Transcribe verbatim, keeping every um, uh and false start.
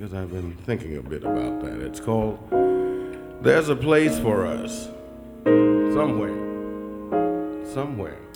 because I've been thinking a bit about that. It's called There's a Place for Us. Somewhere. Somewhere.